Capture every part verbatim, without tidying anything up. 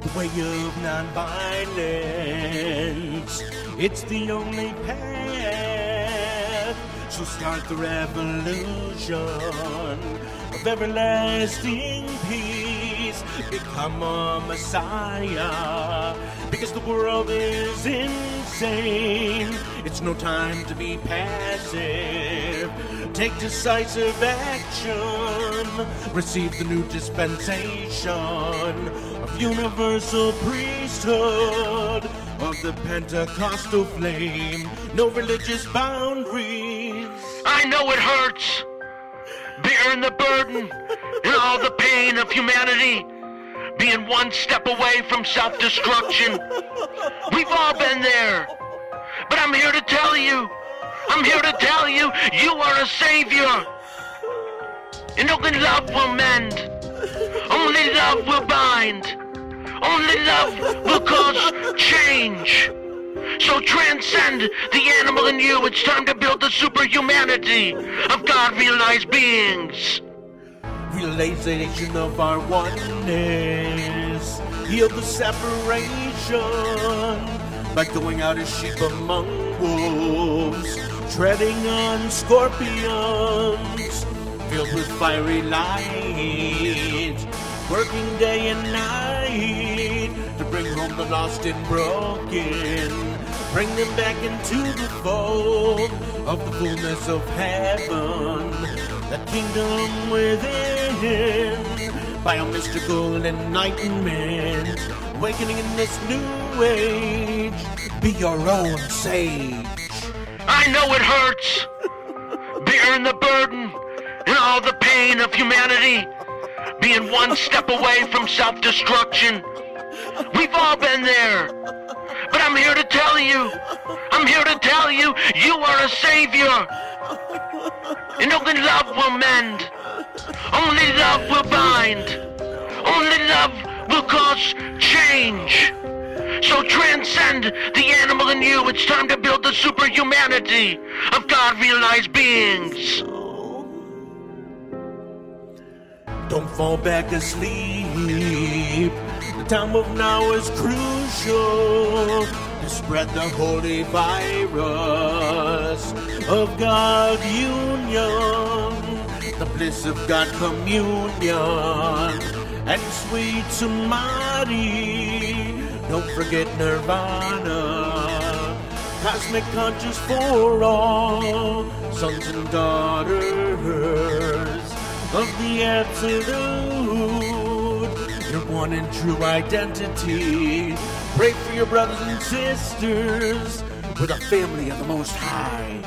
The way of non-violence, it's the only path. So start the revolution of everlasting peace. Become a messiah, because the world is insane. It's no time to be passive. Take decisive action. Receive the new dispensation of universal priesthood of the Pentecostal flame. No religious boundaries. I know it hurts, bearing the burden and all the pain of humanity, being one step away from self-destruction. We've all been there, but I'm here to tell you, I'm here to tell you, you are a savior. And only love will mend, only love will bind, only love will cause change. So transcend the animal in you. It's time to build the superhumanity of God-realized beings. Realization of our oneness. Heal the separation by going out as sheep among wolves, treading on scorpions, filled with fiery light, working day and night to bring home the lost and broken, bring them back into the fold of the fullness of heaven, the kingdom within, by a mystical enlightenment, awakening in this new age. Be your own sage. I know it hurts, bearing the burden and all the pain of humanity, being one step away from self-destruction. We've all been there, but I'm here to tell you, I'm here to tell you, you are a savior. And only love will mend, only love will bind, only love will cause change. So transcend the animal in you. It's time to build the superhumanity of God-realized beings. Don't fall back asleep. The time of now is crucial to spread the holy virus of God union, the bliss of God communion, and sweet samadhi. Don't forget nirvana, cosmic conscious for all, sons and daughters of the absolute, your one and true identity. Pray for your brothers and sisters, we're the family of the Most High.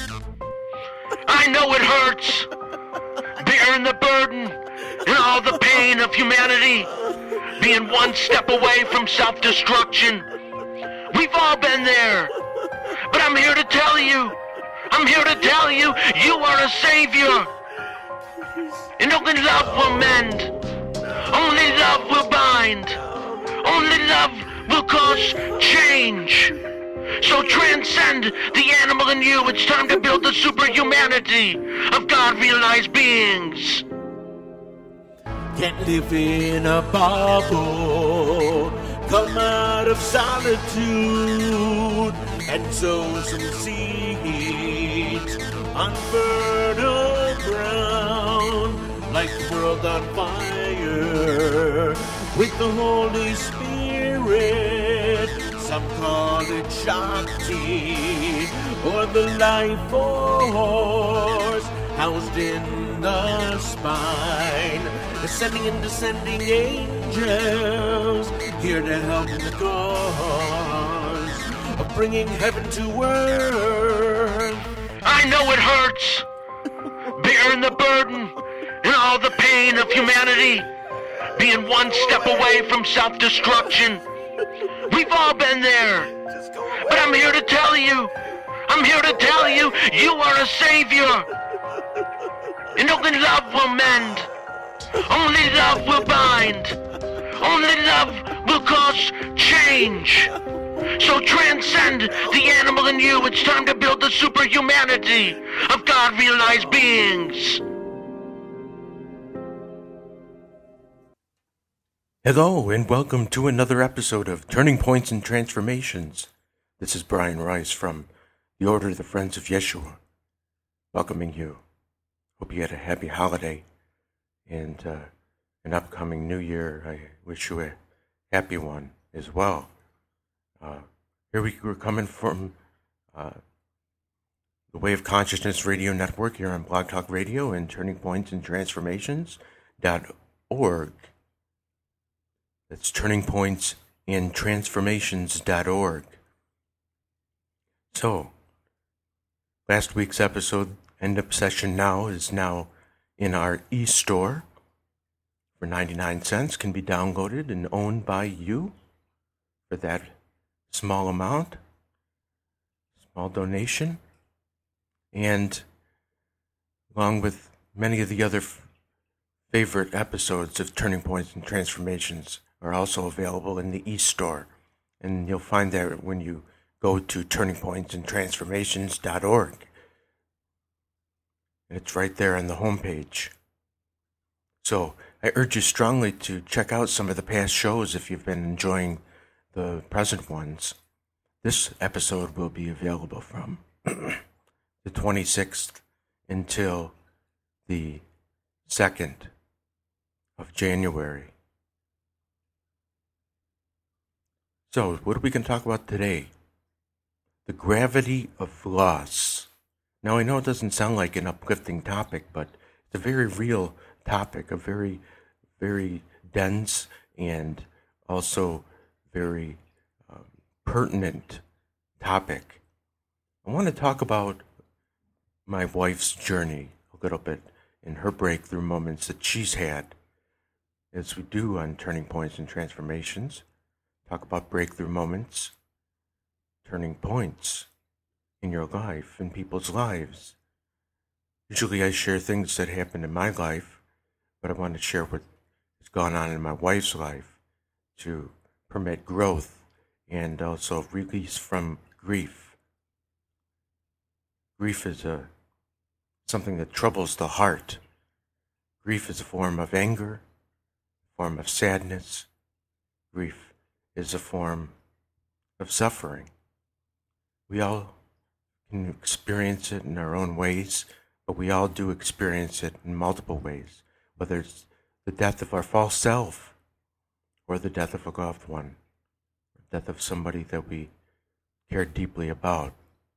I know it hurts, bearing the burden and all the pain of humanity, being one step away from self-destruction. We've all been there, but I'm here to tell you, I'm here to tell you, you are a savior. And only love will mend, only love will bind, only love will cause change. So transcend the animal in you. It's time to build the superhumanity of God-realized beings. Can't live in a bubble, come out of solitude and sow some seeds on fertile ground, like the world on fire with the Holy Spirit. Some call it Shakti, or the life force housed in the spine. Ascending and descending angels, here to help in the cause of bringing heaven to earth. I know it hurts, bearing the burden and all the pain of humanity, being one step away from self-destruction. We've all been there, but I'm here to tell you, I'm here to tell you, you are a savior. And only love will mend, only love will bind, only love will cause change. So transcend the animal in you. It's time to build the superhumanity of God-realized beings. Hello, and welcome to another episode of Turning Points and Transformations. This is Brian Rice from the Order of the Friends of Yeshua, welcoming you. Hope you had a happy holiday and uh, an upcoming new year. I wish you a happy one as well. Uh, here we, we're coming from uh, the Way of Consciousness Radio Network here on Blog Talk Radio and Turning Points and Transformations dot org. That's Turning Points and Transformations dot org. So, last week's episode, End Obsession Now, is now in our e-store for ninety-nine cents, can be downloaded and owned by you for that small amount, small donation, and along with many of the other f- favorite episodes of Turning Points and Transformations are also available in the e-store, and you'll find that when you go to Turning Points and Transformations dot org. It's right there on the homepage. So I urge you strongly to check out some of the past shows if you've been enjoying the present ones. This episode will be available from the twenty-sixth until the second of January. So, what are we going to talk about today? The gravity of loss. Now, I know it doesn't sound like an uplifting topic, but it's a very real topic, a very, very dense and also very um, pertinent topic. I want to talk about my wife's journey a little bit and her breakthrough moments that she's had, as we do on Turning Points and Transformations. Talk about breakthrough moments, turning points in your life, in people's lives. Usually I share things that happened in my life, but I want to share what has gone on in my wife's life to permit growth and also release from grief. Grief is a something that troubles the heart. Grief is a form of anger, a form of sadness. Grief is a form of suffering. We all can experience it in our own ways, but we all do experience it in multiple ways, whether it's the death of our false self or the death of a loved one, the death of somebody that we care deeply about.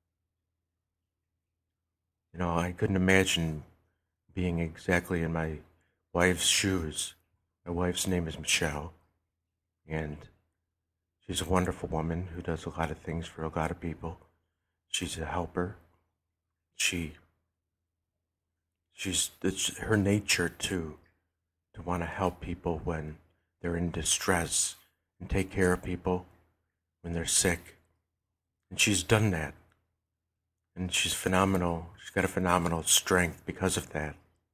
You know, I couldn't imagine being exactly in my wife's shoes. My wife's name is Michelle, and she's a wonderful woman who does a lot of things for a lot of people. She's a helper. She, she's, it's her nature too, to want to help people when they're in distress and take care of people when they're sick. And she's done that. And she's phenomenal. She's got a phenomenal strength because of that.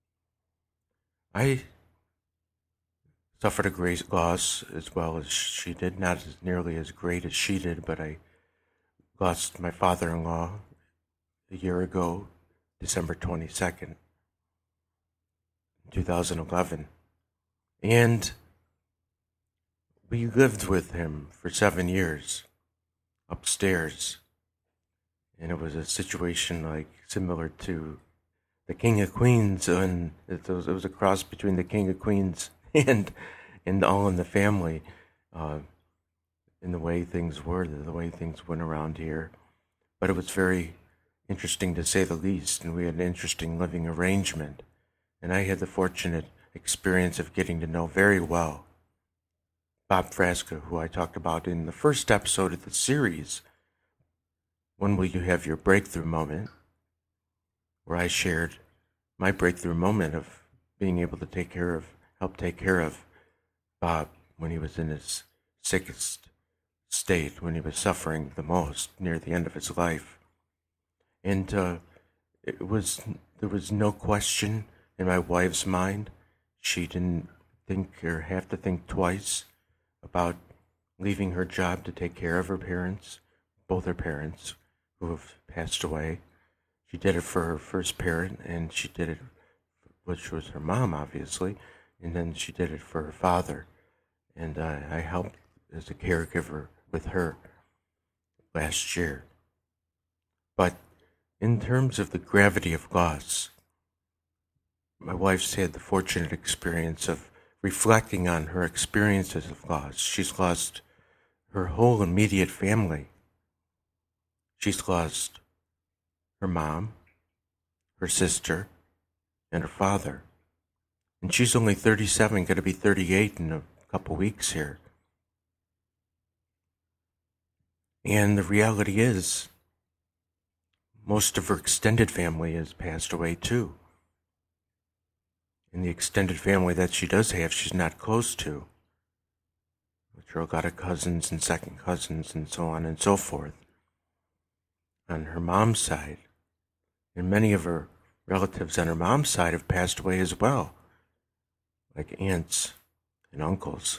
I suffered a great loss as well as she did, not as nearly as great as she did, but I lost my father-in-law a year ago, December twenty-second, two thousand eleven. And we lived with him for seven years upstairs. And it was a situation like similar to the King of Queens, and it was, it was a cross between the King of Queens and and All in the Family, uh, in the way things were, the way things went around here. But it was very interesting to say the least, and we had an interesting living arrangement. And I had the fortunate experience of getting to know very well Bob Frasca, who I talked about in the first episode of the series, When Will You Have Your Breakthrough Moment, where I shared my breakthrough moment of being able to take care of, help take care of Bob when he was in his sickest state, when he was suffering the most, near the end of his life. And uh, it was there was no question in my wife's mind. She didn't think or have to think twice about leaving her job to take care of her parents, both her parents, who have passed away. She did it for her first parent, and she did it, which was her mom, obviously, and then she did it for her father. and uh, I helped as a caregiver with her last year. But in terms of the gravity of loss, my wife's had the fortunate experience of reflecting on her experiences of loss. She's lost her whole immediate family. She's lost her mom, her sister, and her father. And she's only thirty-seven, going to be thirty-eight in a couple weeks here. And the reality is, most of her extended family has passed away too. And the extended family that she does have, she's not close to, which are a lot of cousins and second cousins and so on and so forth. On her mom's side, and many of her relatives on her mom's side have passed away as well, like aunts and uncles.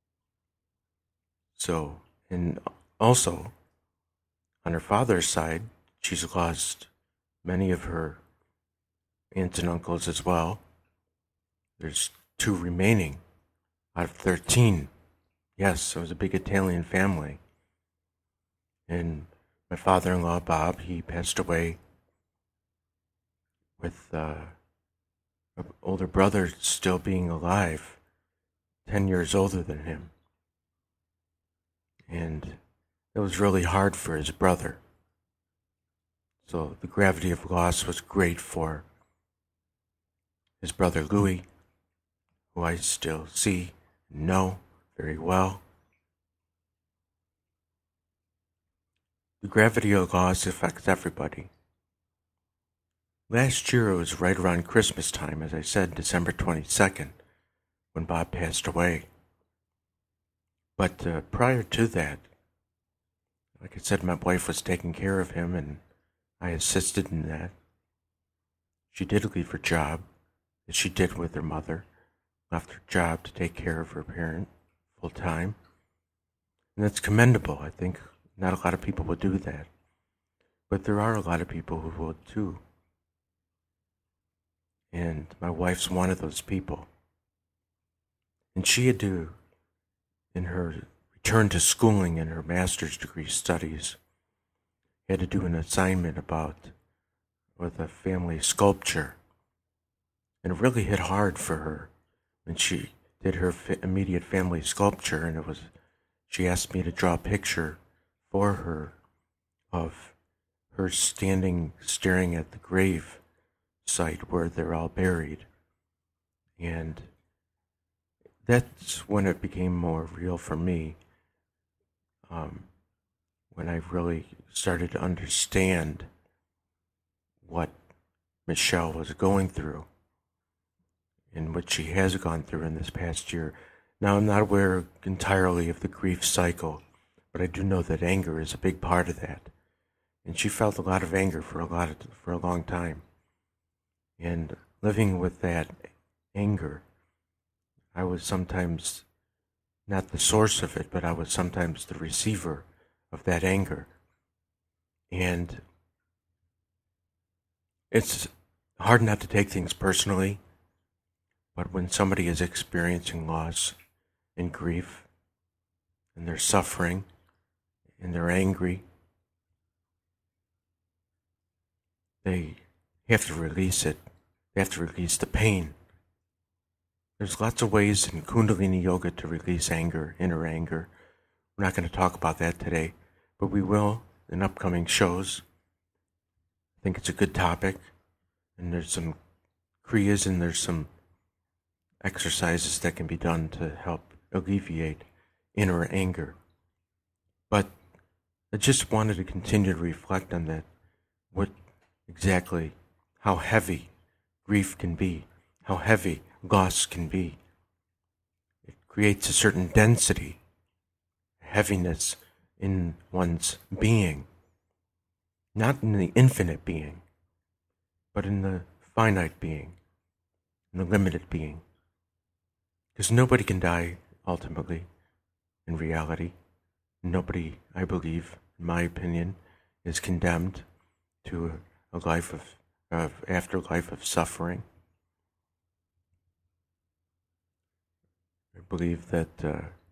So, and also, on her father's side, she's lost many of her aunts and uncles as well. There's two remaining out of thirteen. Yes, it was a big Italian family. And my father-in-law, Bob, he passed away with uh, an older brother still being alive, ten years older than him. And it was really hard for his brother. So the gravity of loss was great for his brother Louis, who I still see and know very well. The gravity of loss affects everybody. Last year it was right around Christmas time, as I said, December twenty-second, when Bob passed away. But uh, prior to that, like I said, my wife was taking care of him and I assisted in that. She did leave her job, as she did with her mother, left her job to take care of her parent full time. And that's commendable. I think not a lot of people would do that. But there are a lot of people who would too. And my wife's one of those people. And she had to, in her return to schooling in her master's degree studies, had to do an assignment about with a family sculpture. And it really hit hard for her when she did her fa- immediate family sculpture, and it was, she asked me to draw a picture for her of her standing, staring at the grave site where they're all buried. And that's when it became more real for me, um, when I really started to understand what Michelle was going through and what she has gone through in this past year. Now, I'm not aware entirely of the grief cycle, but I do know that anger is a big part of that. And she felt a lot of anger for a lot of, for a long time. And living with that anger, I was sometimes not the source of it, but I was sometimes the receiver of that anger. And it's hard not to take things personally, but when somebody is experiencing loss and grief, and they're suffering, and they're angry, they have to release it. They have to release the pain. There's lots of ways in Kundalini Yoga to release anger, inner anger. We're not going to talk about that today, but we will in upcoming shows. I think it's a good topic, and there's some kriyas and there's some exercises that can be done to help alleviate inner anger. But I just wanted to continue to reflect on that, what exactly, how heavy grief can be, how heavy loss can be. It creates a certain density, heaviness in one's being, not in the infinite being, but in the finite being, in the limited being. Because nobody can die, ultimately, in reality. Nobody, I believe, in my opinion, is condemned to a life of, of afterlife of suffering. I believe that uh,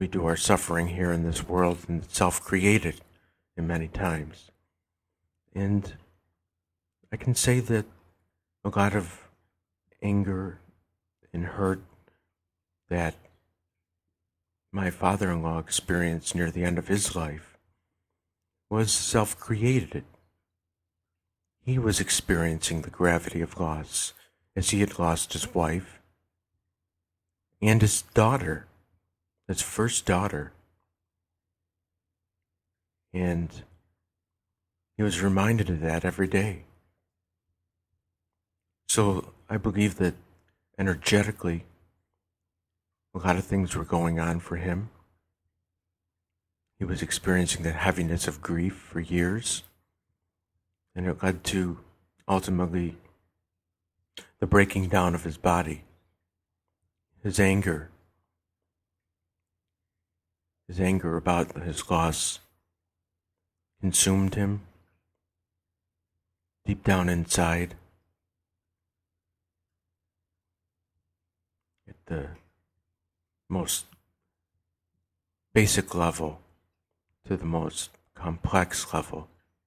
we do our suffering here in this world, and self-created in many times. And I can say that a lot of anger and hurt that my father-in-law experienced near the end of his life was self-created. He was experiencing the gravity of loss as he had lost his wife and his daughter, his first daughter. And he was reminded of that every day. So I believe that energetically, a lot of things were going on for him. He was experiencing that heaviness of grief for years, and it led to, ultimately, the breaking down of his body. His anger, his anger about his loss consumed him deep down inside. At the most basic level to the most complex level.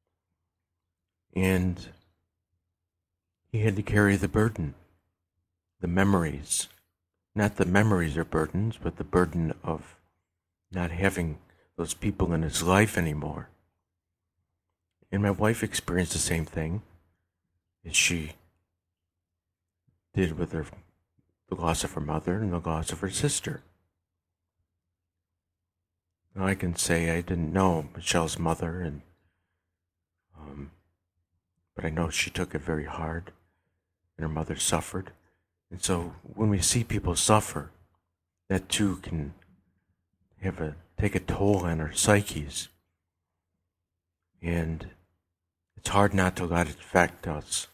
And he had to carry the burden, the memories. Not the memories are burdens, but the burden of not having those people in his life anymore. And my wife experienced the same thing as she did with her, the loss of her mother and the loss of her sister. Now I can say I didn't know Michelle's mother, and um, but I know she took it very hard, and her mother suffered. And so when we see people suffer, that too can have a take a toll on our psyches. And it's hard not to let it affect us.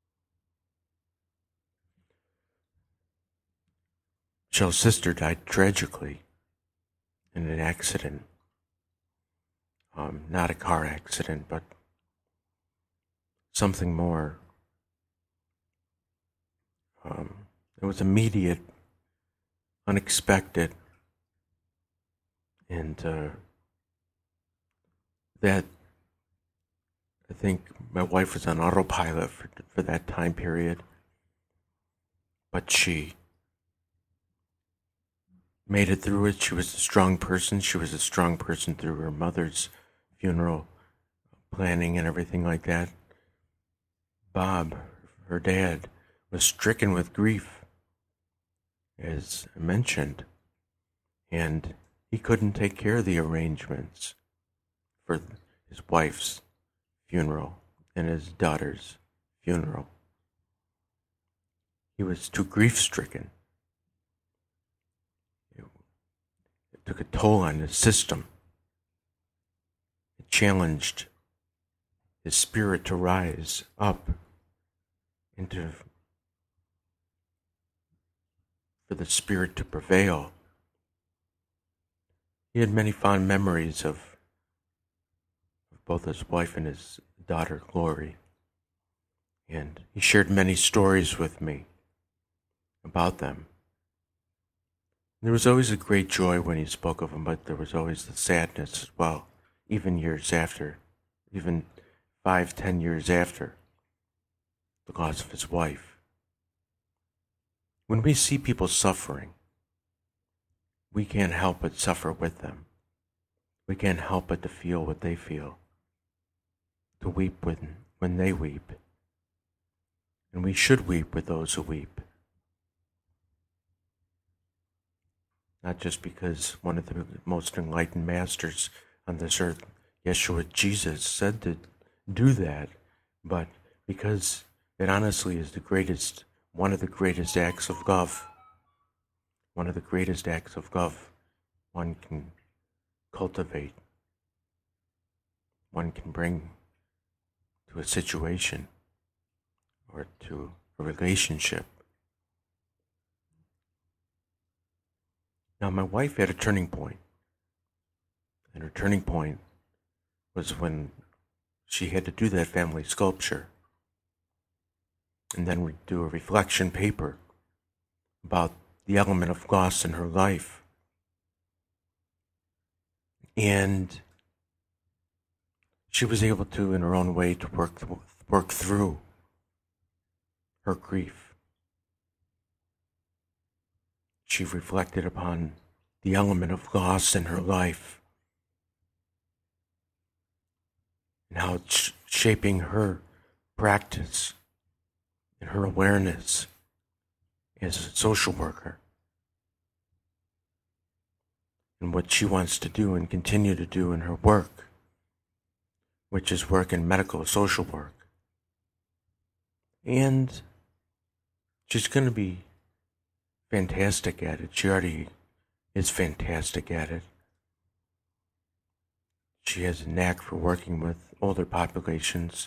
Michelle's sister died tragically in an accident. Um, not a car accident, but something more. Um, it was immediate, unexpected, and uh, that, I think my wife was on autopilot for, for that time period, but she made it through it. She was a strong person. She was a strong person through her mother's funeral planning and everything like that. Bob, her dad, was stricken with grief, as I mentioned, and he couldn't take care of the arrangements for his wife's funeral and his daughter's funeral. He was too grief-stricken. It, it took a toll on his system. It challenged his spirit to rise up into, for the spirit to prevail. He had many fond memories of, of both his wife and his daughter, Glory. And he shared many stories with me about them. There was always a great joy when he spoke of them, but there was always the sadness as well, even years after, even five, ten years after the loss of his wife. When we see people suffering, we can't help but suffer with them. We can't help but to feel what they feel, to weep when, when they weep. And we should weep with those who weep. Not just because one of the most enlightened masters on this earth, Yeshua Jesus, said to do that, but because it honestly is the greatest, one of the greatest acts of love. One of the greatest acts of love one can cultivate, one can bring to a situation or to a relationship. Now, my wife had a turning point, and her turning point was when she had to do that family sculpture, and then we do a reflection paper about the element of loss in her life. And she was able to, in her own way, to work work through her grief. She reflected upon the element of loss in her life and how it's shaping her practice and her awareness as a social worker, and what she wants to do and continue to do in her work, which is work in medical social work. And she's going to be fantastic at it. She already is fantastic at it. She has a knack for working with older populations.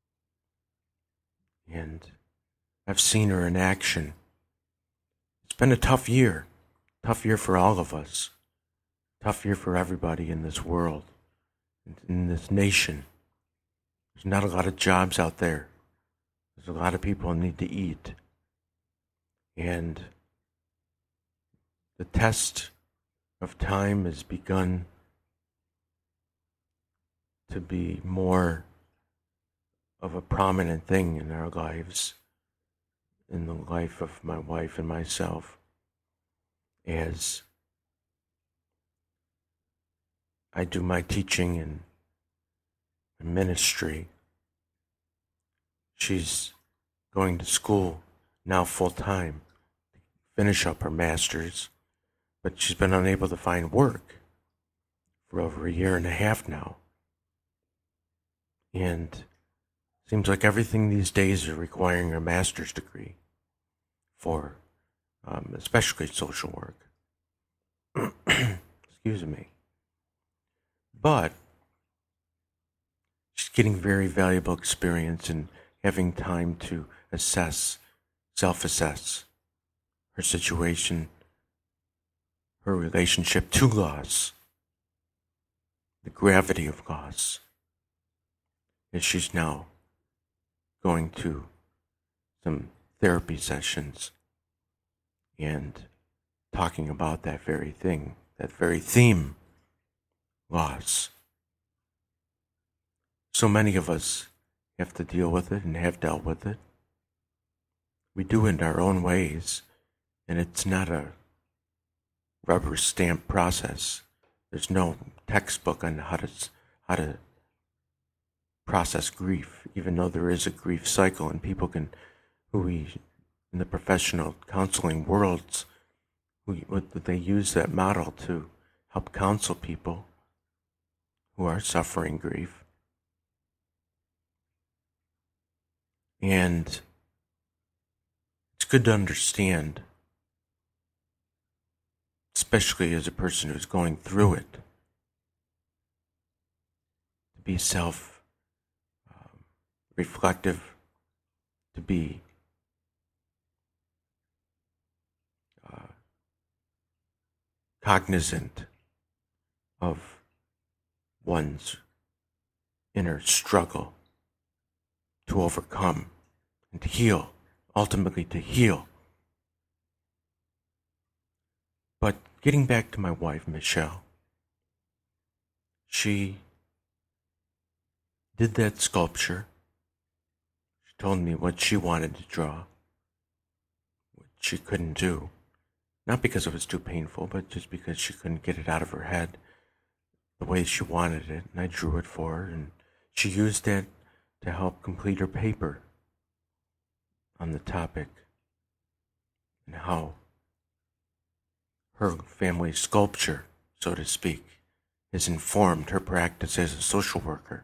And I've seen her in action. It's been a tough year. Tough year for all of us. Tough year for everybody in this world, in this nation. There's not a lot of jobs out there. There's a lot of people who need to eat. And the test of time has begun to be more of a prominent thing in our lives, in the life of my wife and myself, as I do my teaching and ministry. She's going to school now full time to finish up her master's, but she's been unable to find work for over a year and a half now. And it seems like everything these days is requiring a master's degree for um, especially social work. Excuse me. But she's getting very valuable experience in having time to assess, self-assess her situation, her relationship to loss, the gravity of loss, as she's now going to some therapy sessions and talking about that very thing, that very theme, loss. So many of us have to deal with it and have dealt with it. We do it in our own ways, and it's not a rubber stamp process. There's no textbook on how to how to process grief, even though there is a grief cycle, and people can, who we in the professional counseling worlds, we they use that model to help counsel people who are suffering grief. And it's good to understand, especially as a person who's going through it, to be self-reflective, um, to be uh, cognizant of one's inner struggle to overcome and to heal, ultimately to heal. But getting back to my wife, Michelle, she did that sculpture. She told me what she wanted to draw, what she couldn't do. Not because it was too painful, but just because she couldn't get it out of her head the way she wanted it. And I drew it for her, and she used it to help complete her paper on the topic and how her family sculpture, so to speak, has informed her practice as a social worker.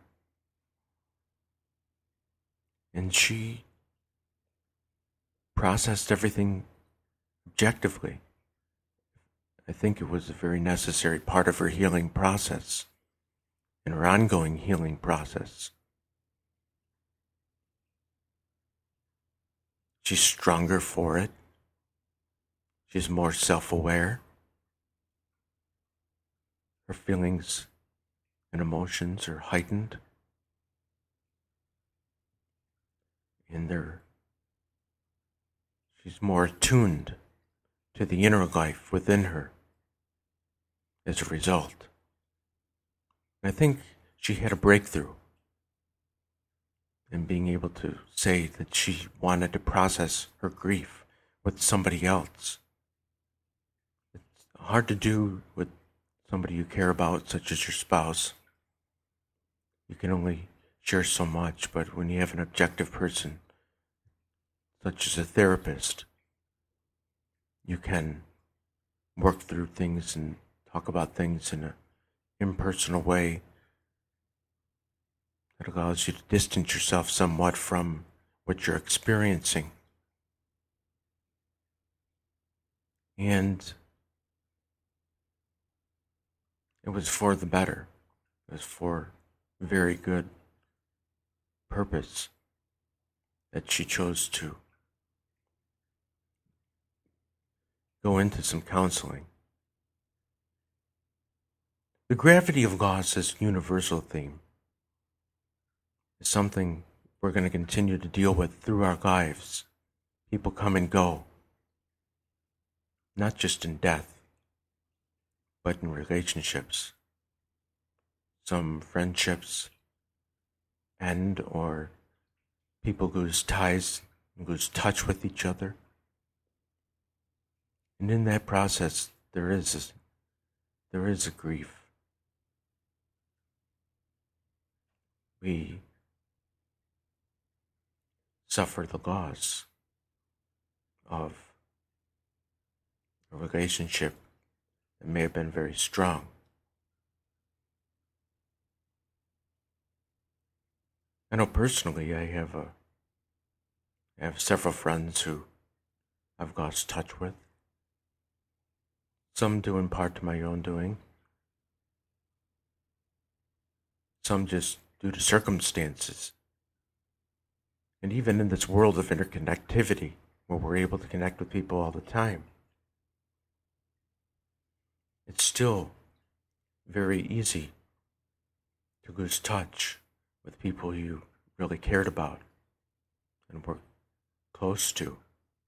And she processed everything objectively. I think it was a very necessary part of her healing process and her ongoing healing process. She's stronger for it. She's more self-aware. Her feelings and emotions are heightened. And they're, she's more attuned to the inner life within her as a result. I think she had a breakthrough in being able to say that she wanted to process her grief with somebody else. It's hard to do with somebody you care about, such as your spouse. You can only share so much, but when you have an objective person, such as a therapist, you can work through things and talk about things in an impersonal way that allows you to distance yourself somewhat from what you're experiencing. And it was for the better. It was for very good purpose that she chose to go into some counseling. The gravity of loss as a universal theme is something we're going to continue to deal with through our lives. People come and go, not just in death, but in relationships. Some friendships end, or people lose ties, lose touch with each other. And in that process, there is a, there is a grief. We suffer the loss of a relationship that may have been very strong. I know personally I have a I have several friends who I've lost touch with. Some due in part to my own doing. Some just due to circumstances. And even in this world of interconnectivity, where we're able to connect with people all the time, it's still very easy to lose touch with people you really cared about and were close to.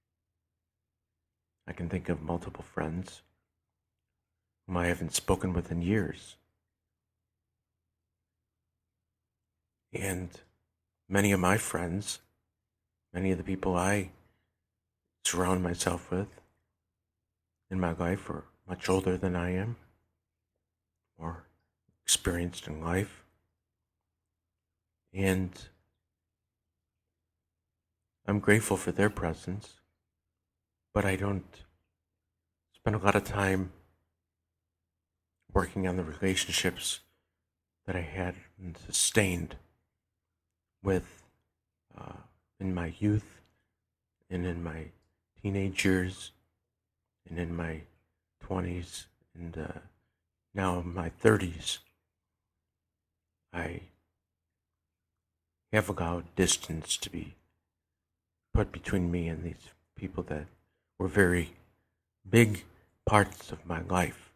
I can think of multiple friends whom I haven't spoken with in years. And many of my friends, many of the people I surround myself with in my life are much older than I am, more experienced in life. And I'm grateful for their presence, but I don't spend a lot of time working on the relationships that I had and sustained with uh, in my youth and in my teenage years and in my twenties and uh, now in my thirties. I have allowed distance to be put between me and these people that were very big parts of my life.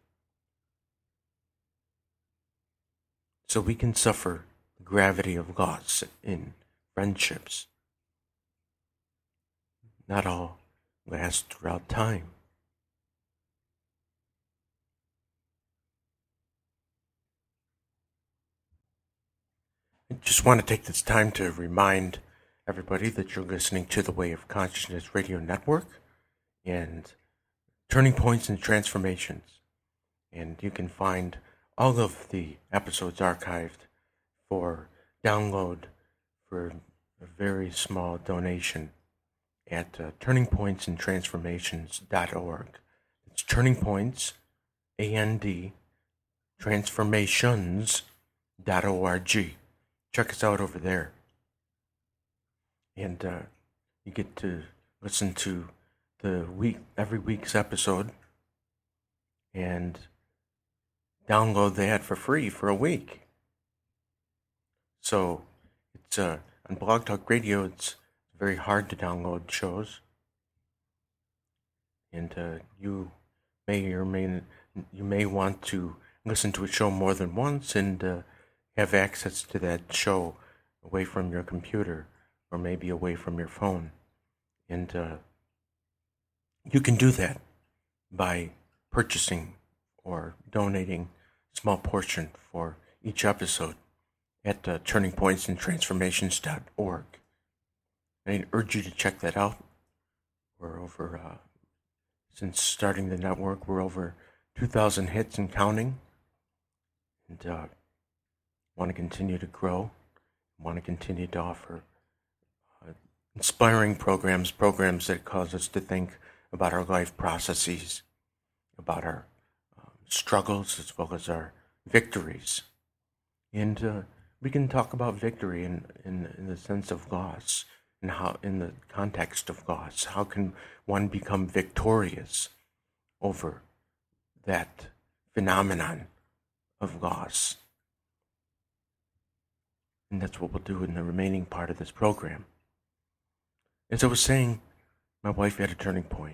So we can suffer the gravity of loss in friendships. Not all last throughout time. I just want to take this time to remind everybody that you're listening to the Way of Consciousness Radio Network and Turning Points and Transformations. And you can find all of the episodes archived for download for a very small donation at uh, turning points and transformations dot org. It's Turning Points, A N D, transformations dot org. Check us out over there. And uh, you get to listen to the week, every week's episode and download that for free for a week. So it's uh, on Blog Talk Radio, it's very hard to download shows. And uh, you may or may you may want to listen to a show more than once and uh, have access to that show away from your computer or maybe away from your phone. And uh, you can do that by purchasing or donating a small portion for each episode at uh, turning points and transformations dot org. I urge you to check that out. We're over, uh, since starting the network, we're over two thousand hits and counting. And uh, want to continue to grow. Want to continue to offer uh, inspiring programs, programs that cause us to think about our life processes, about our um, struggles as well as our victories. And uh, we can talk about victory in, in, in the sense of loss, and how, in the context of loss, how can one become victorious over that phenomenon of loss? And that's what we'll do in the remaining part of this program. As I was saying, my wife had a turning point.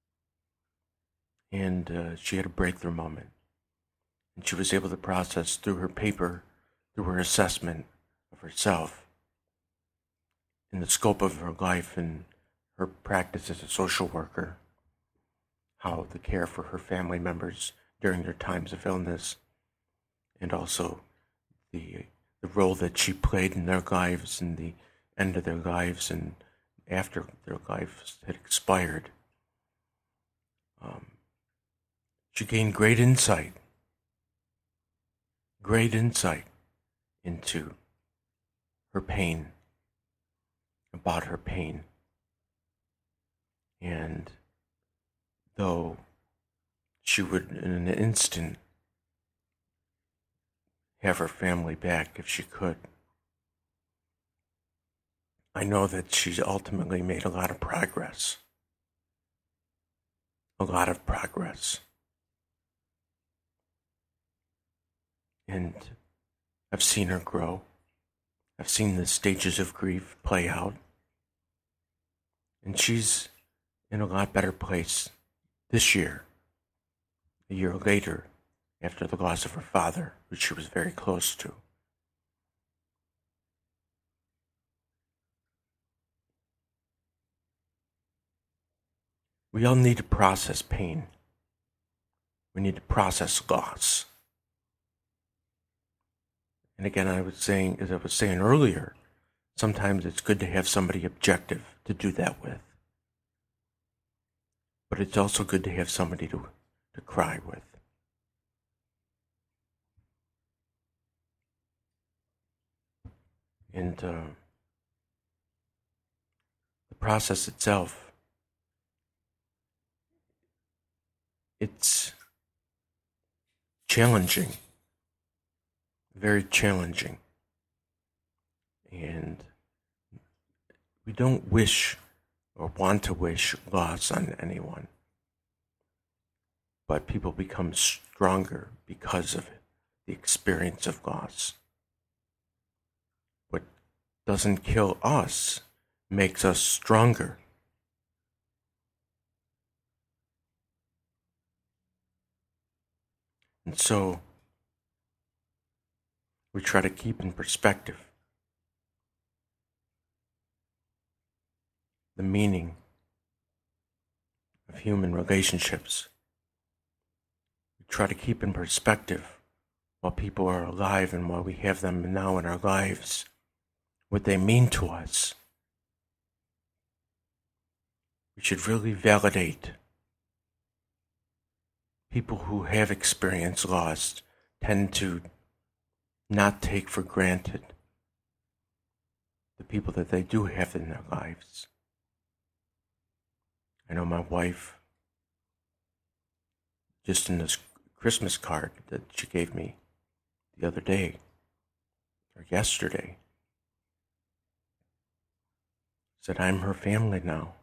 And uh, she had a breakthrough moment. And she was able to process through her paper, through her assessment of herself, in the scope of her life and her practice as a social worker, how the care for her family members during their times of illness, and also the the role that she played in their lives and the end of their lives and after their lives had expired. Um, she gained great insight, great insight into her pain, about her pain. And though she would in an instant have her family back if she could, I know that she's ultimately made a lot of progress. A lot of progress. And I've seen her grow. I've seen the stages of grief play out. And she's in a lot better place this year, a year later, after the loss of her father, who she was very close to. We all need to process pain. We need to process loss. And again, I was saying, as I was saying earlier, sometimes it's good to have somebody objective to do that with. But it's also good to have somebody to, to cry with. And uh, the process itself, it's challenging, very challenging. And we don't wish or want to wish loss on anyone. But people become stronger because of it, the experience of loss. What doesn't kill us makes us stronger. And so we try to keep in perspective the meaning of human relationships. We try to keep in perspective while people are alive and while we have them now in our lives, what they mean to us. We should really validate. People who have experienced loss tend to not take for granted the people that they do have in their lives. I know my wife, just in this Christmas card that she gave me the other day, or yesterday, said, I'm her family now.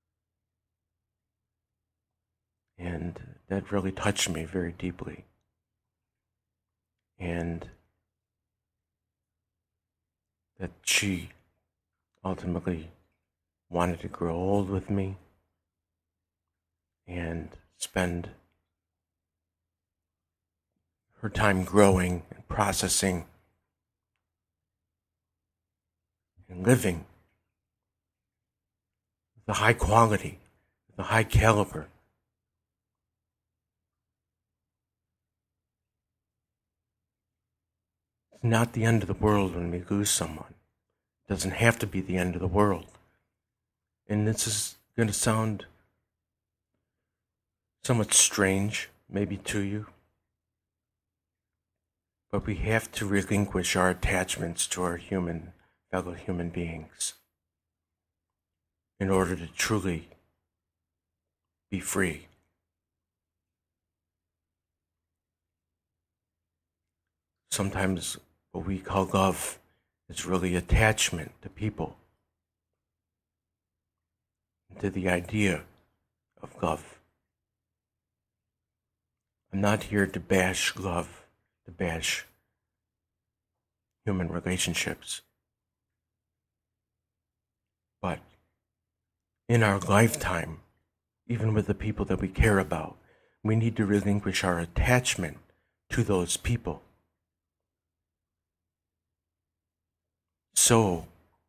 And that really touched me very deeply. And that she ultimately wanted to grow old with me and spend her time growing and processing and living the high quality, the high caliber It's not the end of the world when we lose someone. It doesn't have to be the end of the world. And this is going to sound somewhat strange, maybe to you, but we have to relinquish our attachments to our human, fellow human beings in order to truly be free. Sometimes what we call love is really attachment to people, to the idea of love. I'm not here to bash love, to bash human relationships. But in our lifetime, even with the people that we care about, we need to relinquish our attachment to those people. So,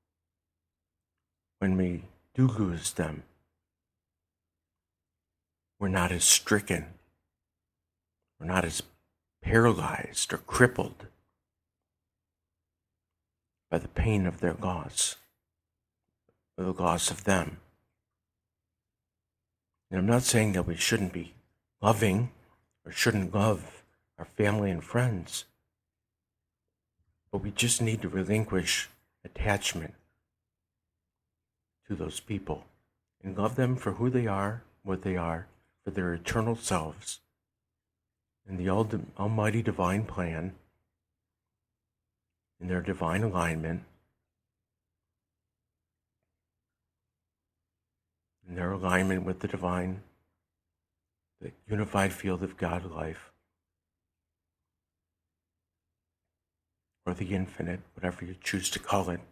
when we do lose them, we're not as stricken, we're not as paralyzed or crippled by the pain of their loss, or the loss of them. And I'm not saying that we shouldn't be loving or shouldn't love our family and friends, but we just need to relinquish attachment to those people and love them for who they are, what they are, for their eternal selves, in the almighty divine plan, in their divine alignment, in their alignment with the divine, the unified field of God life, or the infinite, whatever you choose to call it.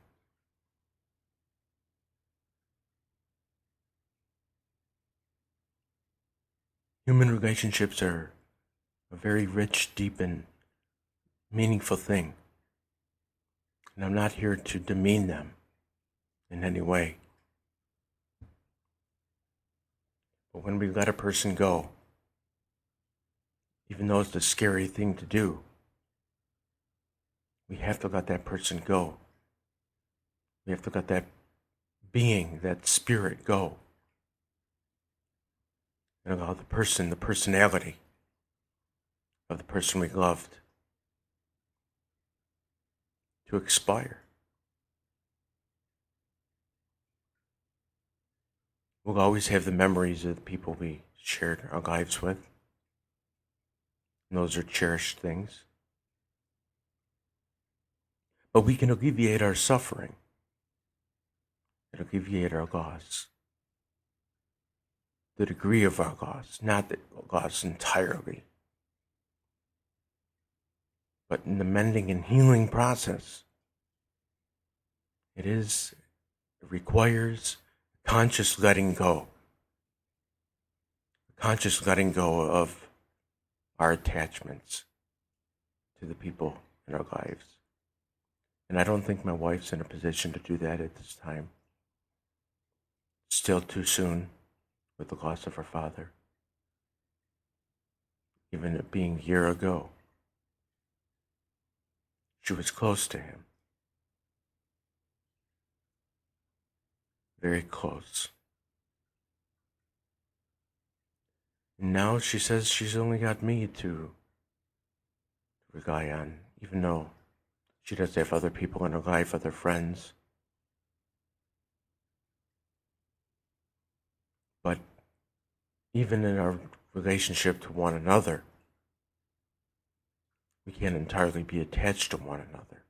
Human relationships are a very rich, deep, and meaningful thing. And I'm not here to demean them in any way. But when we let a person go, even though it's a scary thing to do, we have to let that person go. We have to let that being, that spirit go. And allow the person, the personality of the person we loved to expire. We'll always have the memories of the people we shared our lives with. And those are cherished things. But we can alleviate our suffering and alleviate our loss. The degree of our loss, not the loss entirely, but in the mending and healing process, it is, it requires conscious letting go, conscious letting go of our attachments to the people in our lives. And I don't think my wife's in a position to do that at this time. Still too soon with the loss of her father, even it being a year ago. She was close to him. Very close. And now she says she's only got me to rely on, even though she does have other people in her life, other friends. But even in our relationship to one another, we can't entirely be attached to one another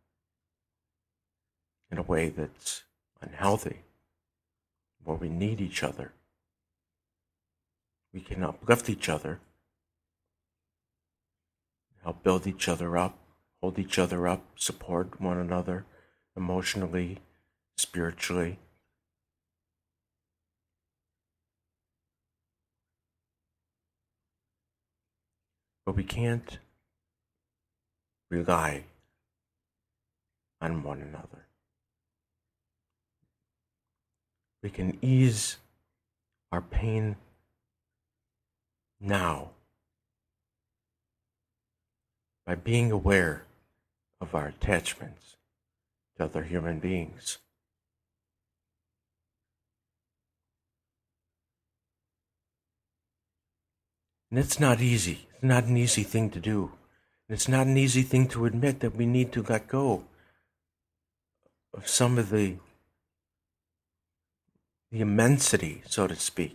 in a way that's unhealthy, where we need each other. We can uplift each other, help build each other up, hold each other up, support one another emotionally, spiritually. But we can't rely on one another. We can ease our pain now by being aware of our attachments to other human beings. And it's not easy. It's not an easy thing to do. And it's not an easy thing to admit that we need to let go of some of the, the immensity, so to speak,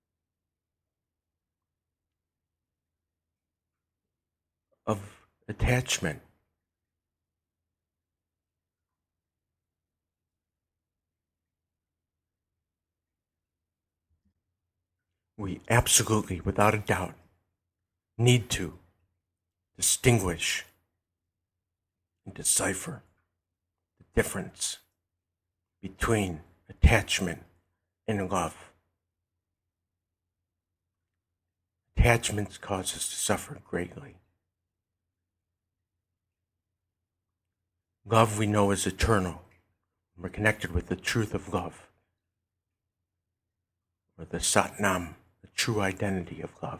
of attachment. We absolutely, without a doubt, need to distinguish and decipher the difference between attachment and love. Attachments cause us to suffer greatly. Love we know is eternal. We're connected with the truth of love, or the Satnam, the true identity of love.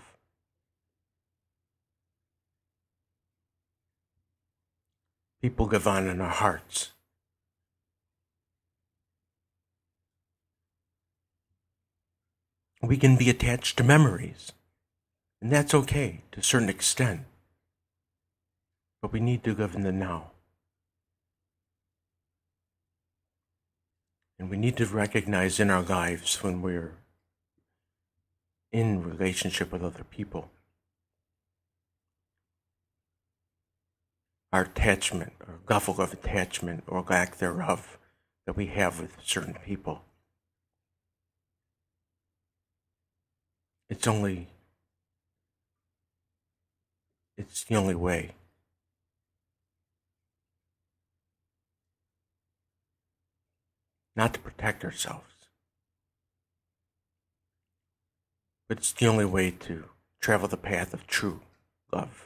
People live on in our hearts. We can be attached to memories, and that's okay to a certain extent. But we need to live in the now. And we need to recognize in our lives when we're in relationship with other people, our attachment, or level of attachment, or lack thereof, that we have with certain people. It's only, it's the only way. Not to protect ourselves, but it's the only way to travel the path of true love,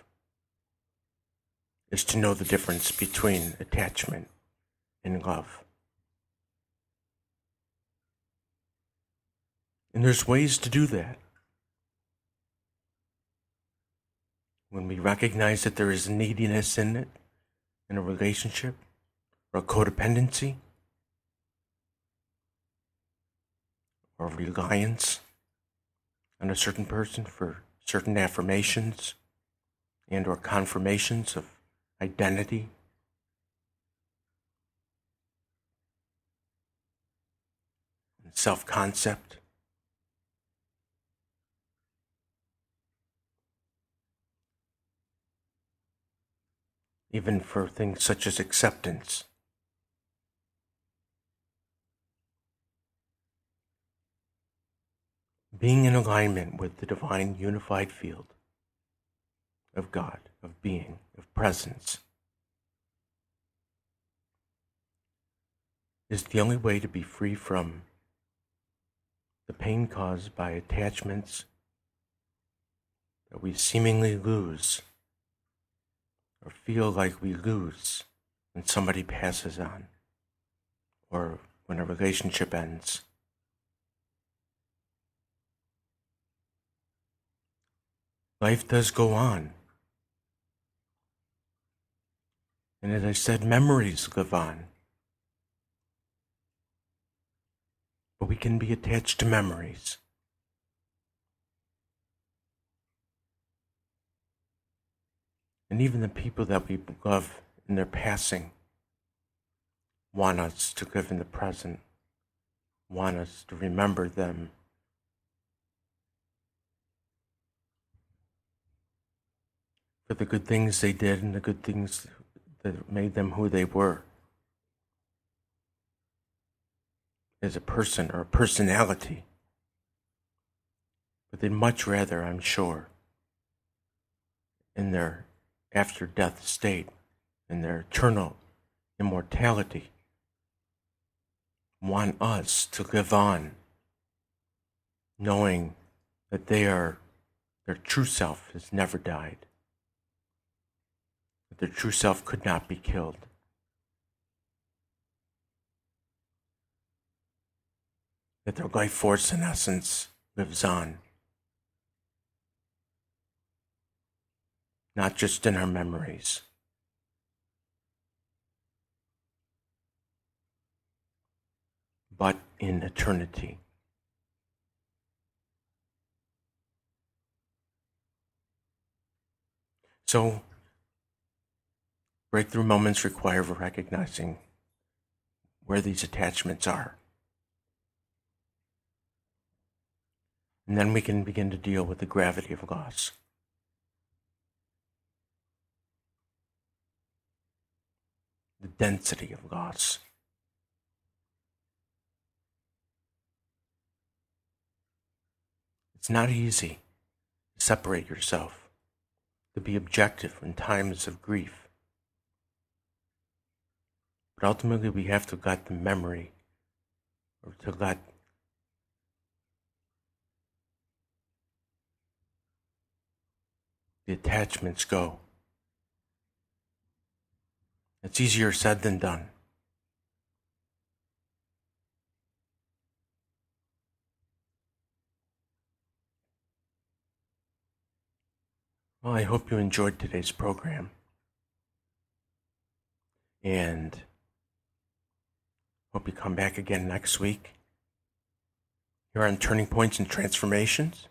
is to know the difference between attachment and love. And there's ways to do that. When we recognize that there is neediness in it, in a relationship, or a codependency, or reliance on a certain person for certain affirmations and or confirmations of identity, and self-concept. Even for things such as acceptance. Being in alignment with the divine unified field of God, of being, of presence, is the only way to be free from the pain caused by attachments that we seemingly lose or feel like we lose when somebody passes on or when a relationship ends. Life does go on. And as I said, memories live on. But we can be attached to memories. And even the people that we love in their passing want us to live in the present, want us to remember them. For the good things they did and the good things that made them who they were as a person or a personality. But they'd much rather, I'm sure, in their after-death state, in their eternal immortality, want us to live on, knowing that they are, their true self has never died. That their true self could not be killed. That their life force in essence lives on. Not just in our memories, but in eternity. So, breakthrough moments require recognizing where these attachments are. And then we can begin to deal with the gravity of loss. The density of loss. It's not easy to separate yourself, to be objective in times of grief. But ultimately we have to let the memory, or to let the attachments go. It's easier said than done. Well, I hope you enjoyed today's program. And hope you come back again next week. Here on Turning Points and Transformations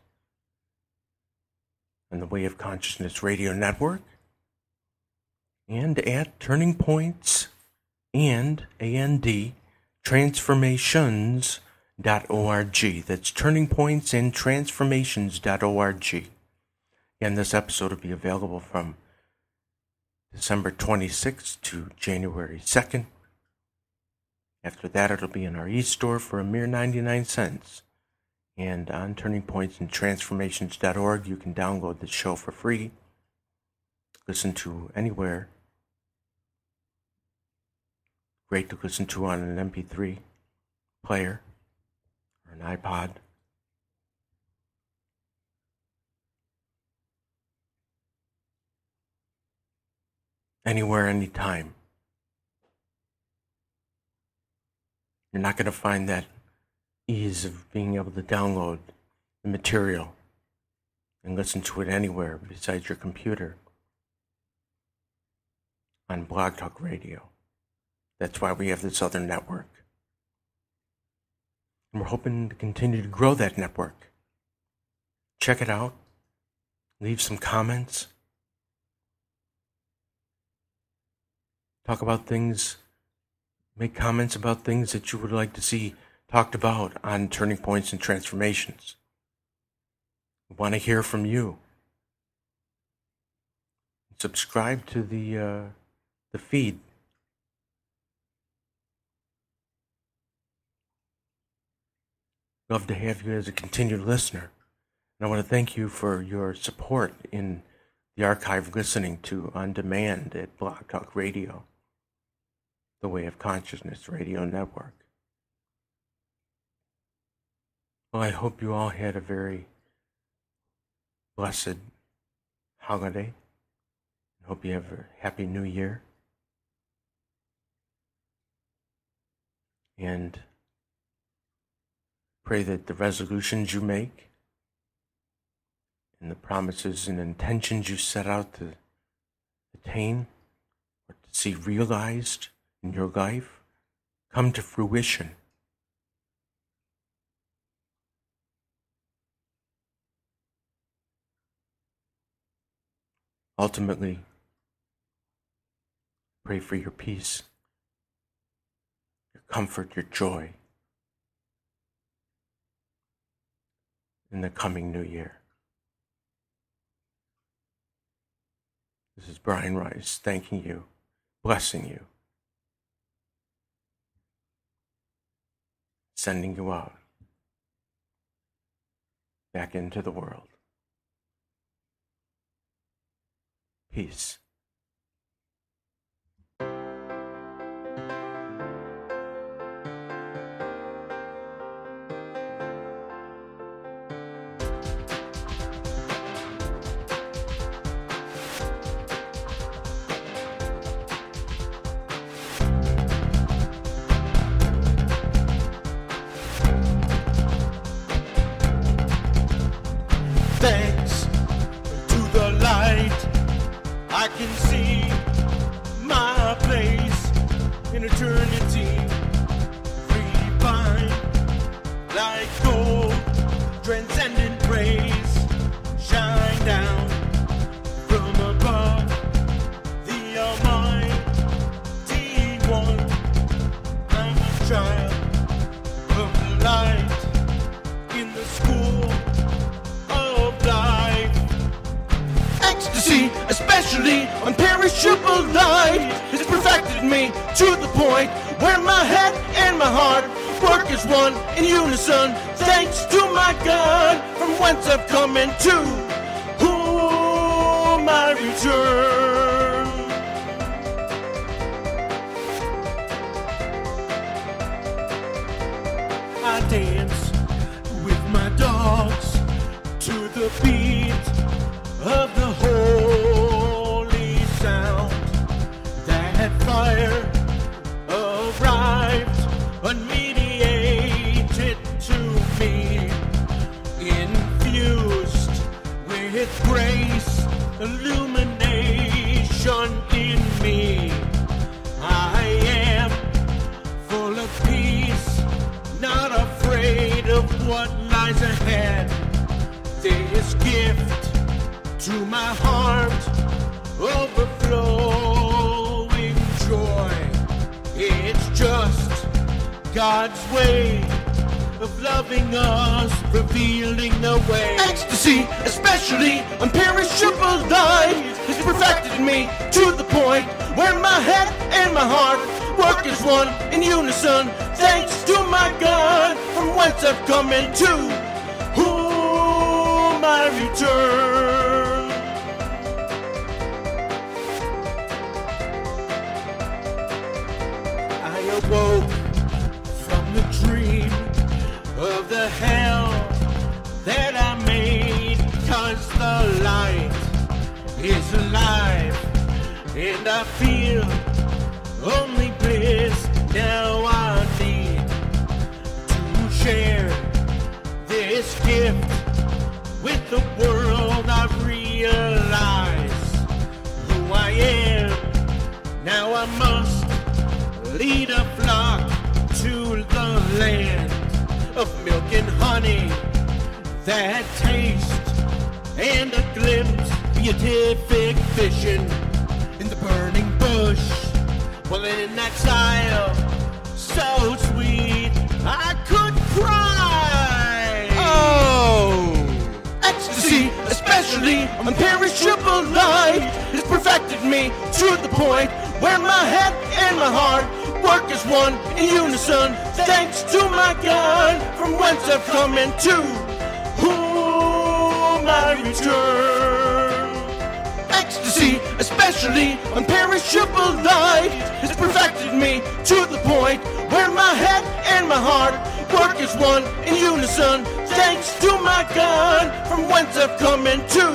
on the Way of Consciousness Radio Network, and at Turning Points and A N D Transformations dot org. That's Turning Points and Transformations dot org. And this episode will be available from December twenty-sixth to January second. After that, it'll be in our e-store for a mere ninety-nine cents. And on Turning Points and Transformations dot org, you can download the show for free. Listen to anywhere. Great to listen to on an M P three player or an iPod. Anywhere, anytime. You're not going to find that ease of being able to download the material and listen to it anywhere besides your computer on Blog Talk Radio. That's why we have this other network. And we're hoping to continue to grow that network. Check it out. Leave some comments. Talk about things, make comments about things that you would like to see talked about on Turning Points and Transformations. We want to hear from you. Subscribe to the uh, the feed. Love to have you as a continued listener. And I want to thank you for your support in the archive listening to On Demand at Blog Talk Radio, the Way of Consciousness Radio Network. Well, I hope you all had a very blessed holiday. I hope you have a happy new year. And pray that the resolutions you make and the promises and intentions you set out to attain or to see realized in your life come to fruition. Ultimately, pray for your peace, your comfort, your joy in the coming new year. This is Brian Rice thanking you, blessing you, sending you out back into the world. Peace. Thanks to the light, I can see my place in eternity. Free by transcendent praise shine down from above. The Almighty One, I'm a child of the light in the school of life. Ecstasy, especially unperishable light, has perfected me to the point where my head and my heart work as one in unison. Thanks to my God, from whence I've come and to whom I return. I dance with my dogs to the beat of the holy sound. That fire arrived unmediated to me, infused with grace, illumination in me. I am full of peace, not afraid of what lies ahead. This gift to my heart, overflowing joy. It's just God's way of loving us, revealing the way. Ecstasy, especially unperishable light, has perfected me to the point where my head and my heart work as one in unison. Thanks to my God, from whence I've come and to whom I return. I awoke from the dream of the hell that I made, 'cause the light is alive and I feel only bliss. Now I need to share this gift with the world. I realize who I am. Now I must lead a flock to the land of milk and honey, that taste and a glimpse, beatific vision in the burning bush. Well, in exile, so sweet, I could cry. Oh, ecstasy, especially unperishable light, has perfected me to the point where my head and my heart work as one in unison. Thanks to my God, from whence I've come and to whom I return. Ecstasy, especially unperishable light, has perfected me to the point where my head and my heart work as one in unison. Thanks to my God, from whence I've come and to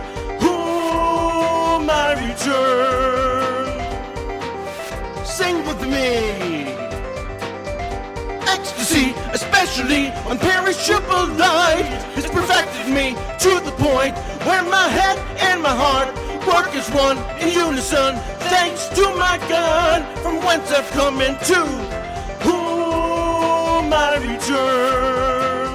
whom I return. Sing with me. Ecstasy, especially unperishable light, has perfected me to the point where my head and my heart work as one in unison. Thanks to my God, from whence I've come and to whom I return.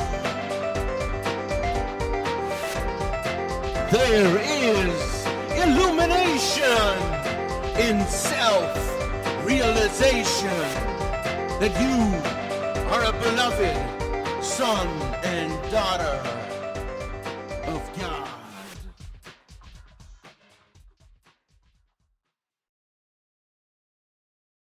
There is illumination in self-realization that you are a beloved son and daughter of God.